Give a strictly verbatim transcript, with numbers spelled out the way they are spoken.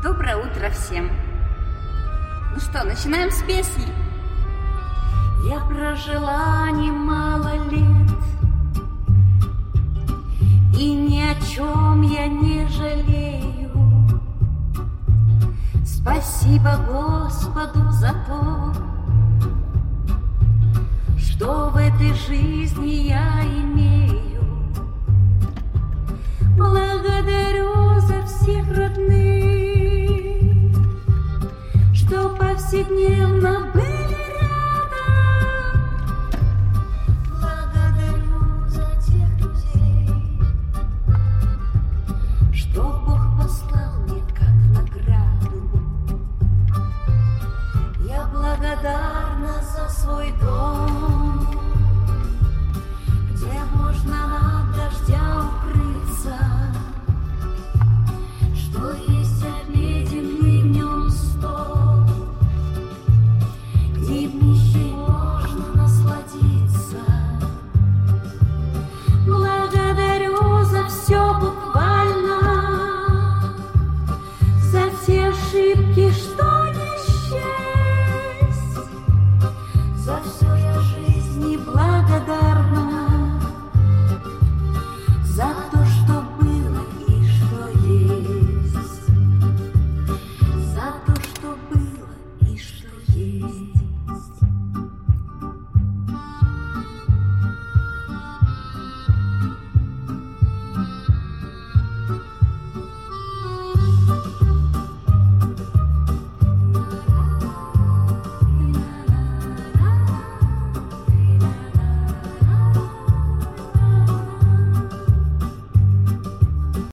Доброе утро всем. Ну что, начинаем с песни. Я прожила немало лет, и ни о чем я не жалею. Спасибо Господу за то, что в этой жизни я имею. Благодарю за всех родных, что повседневно были рядом. Благодарю за тех людей, что Бог послал мне как награду. Я благодарна за свой дом,